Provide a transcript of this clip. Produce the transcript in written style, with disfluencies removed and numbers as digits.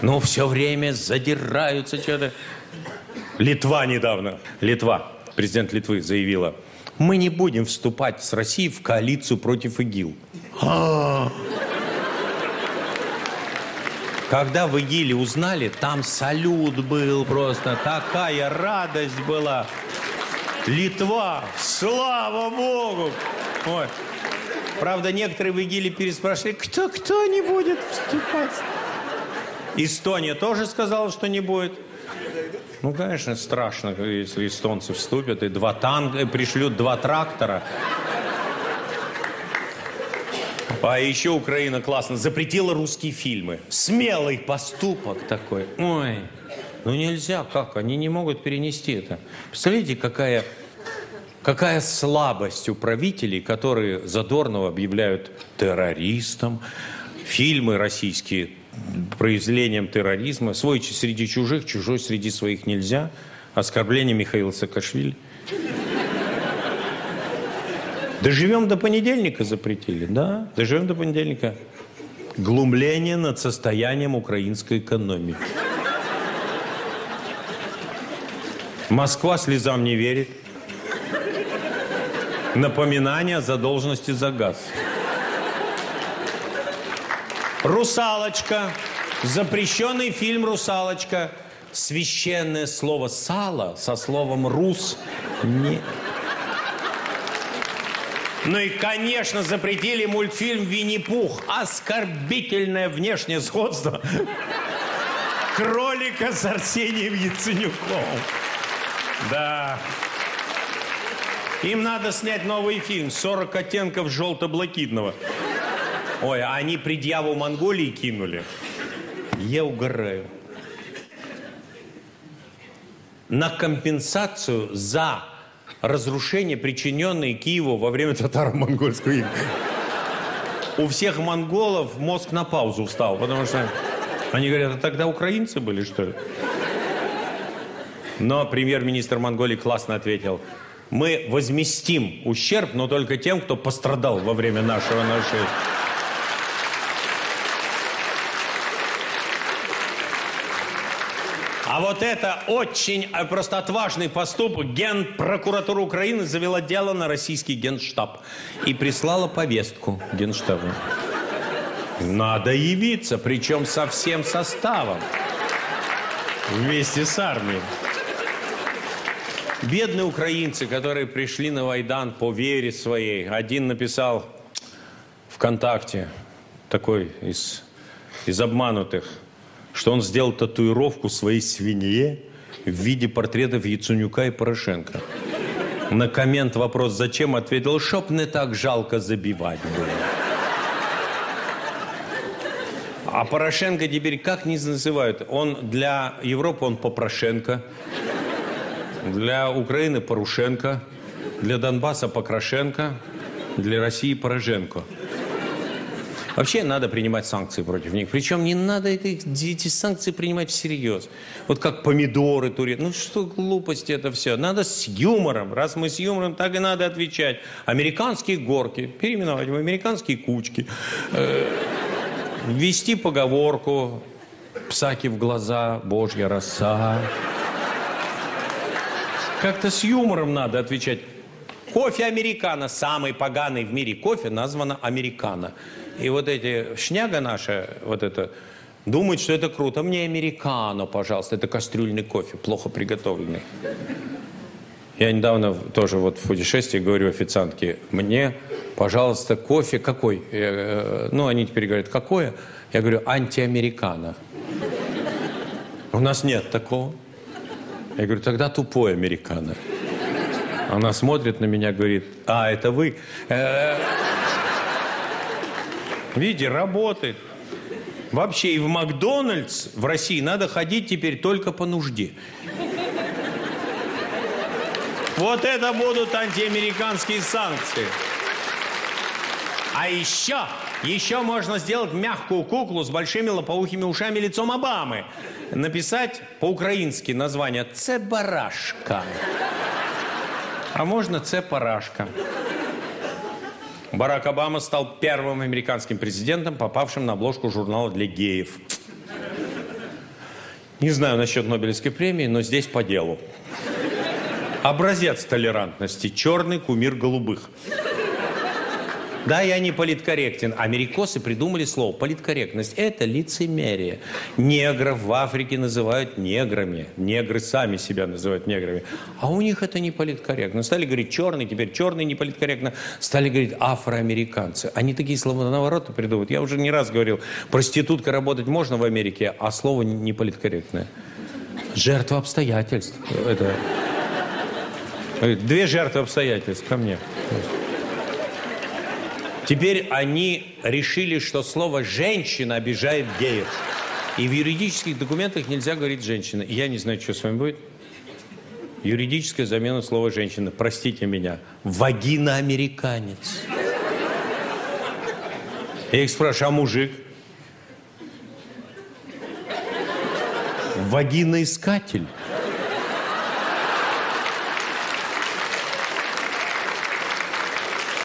Ну, все время задираются что-то. Литва недавно. Литва. Президент Литвы заявила: мы не будем вступать с Россией в коалицию против ИГИЛ. Когда в ИГИЛе узнали, там салют был просто. Такая радость была. Литва, слава Богу! Ой. Правда, некоторые в ИГИЛе переспрашивали, кто не будет вступать. Эстония тоже сказала, что не будет. Ну, конечно, страшно, если эстонцы вступят и пришлют 2 трактора. А еще Украина классно запретила русские фильмы. Смелый поступок такой. Ой, ну нельзя, как? Они не могут перенести это. Представляете, какая слабость у правителей, которые Задорнова объявляют террористом, фильмы российские произведением терроризма, свой среди чужих, чужой среди своих нельзя, оскорбление Михаила Саакашвили. Доживем до понедельника запретили, да? Доживем до понедельника. Глумление над состоянием украинской экономики. Москва слезам не верит. Напоминание о задолженности за газ. «Русалочка». Запрещенный фильм «Русалочка». Священное слово «сало» со словом «рус». Не... Ну и, конечно, запретили мультфильм «Винни-Пух». Оскорбительное внешнее сходство кролика с Арсением Яценюком. Да. Им надо снять новый фильм «40 оттенков желто-блакитного». Ой, а они предъяву Монголии кинули. Я угораю. На компенсацию за разрушения, причиненные Киеву во время татаро-монгольского ига. У всех монголов мозг на паузу встал, потому что они говорят, а тогда украинцы были, что ли? Но премьер-министр Монголии классно ответил: мы возместим ущерб, но только тем, кто пострадал во время нашего нашествия. А вот это очень просто отважный поступок. Генпрокуратура Украины завела дело на российский генштаб и прислала повестку генштабу. Надо явиться, причем со всем составом. Вместе с армией. Бедные украинцы, которые пришли на Майдан по вере своей. Один написал ВКонтакте, такой из обманутых, что он сделал татуировку своей свинье в виде портретов Яценюка и Порошенко. На коммент вопрос «Зачем?» ответил, чтоб не так жалко забивать было. А Порошенко теперь как не называют? Он для Европы он Попрошенко, для Украины Порошенко, для Донбасса Покрашенко, для России Порошенко. Вообще надо принимать санкции против них. Причем не надо эти санкции принимать всерьез. Вот как помидоры турецкие. Ну что глупости это все. Надо с юмором. Раз мы с юмором, так и надо отвечать. Американские горки переименовать в американские кучки. Ввести поговорку «Псаки в глаза, божья роса». Как-то с юмором надо отвечать. Кофе американо. Самый поганый в мире кофе названо американо. И вот эти шняга наша, вот это, думает, что это круто. Мне американо, пожалуйста. Это кастрюльный кофе, плохо приготовленный. Я недавно тоже вот в путешествии говорю официантке, мне, пожалуйста, кофе какой? Ну, они теперь говорят, какое? Я говорю, антиамерикано. У нас нет такого. Я говорю, тогда тупой американо. Она смотрит на меня, говорит, а, это вы? Видите, работает. Вообще и в Макдональдс в России надо ходить теперь только по нужде. Вот это будут антиамериканские санкции. А еще можно сделать мягкую куклу с большими лопоухими ушами лицом Обамы. Написать по-украински название «Це барашка». А можно «Це парашка». Барак Обама стал первым американским президентом, попавшим на обложку журнала для геев. Не знаю насчет Нобелевской премии, но здесь по делу. Образец толерантности. Черный кумир голубых. Да, я не политкорректен. Америкосы придумали слово политкорректность. Это лицемерие. Негров в Африке называют неграми. Негры сами себя называют неграми. А у них это не политкорректно. Стали говорить черный, теперь черный не политкорректно. Стали говорить афроамериканцы. Они такие слова навороты придумывают. Я уже не раз говорил, проституткой работать можно в Америке, а слово не политкорректное. Жертва обстоятельств. Это... Две жертвы обстоятельств ко мне. Теперь они решили, что слово «женщина» обижает геев. И в юридических документах нельзя говорить «женщина». И я не знаю, что с вами будет. Юридическая замена слова «женщина». Простите меня. Вагиноамериканец. Я их спрашиваю, а мужик? Вагиноискатель.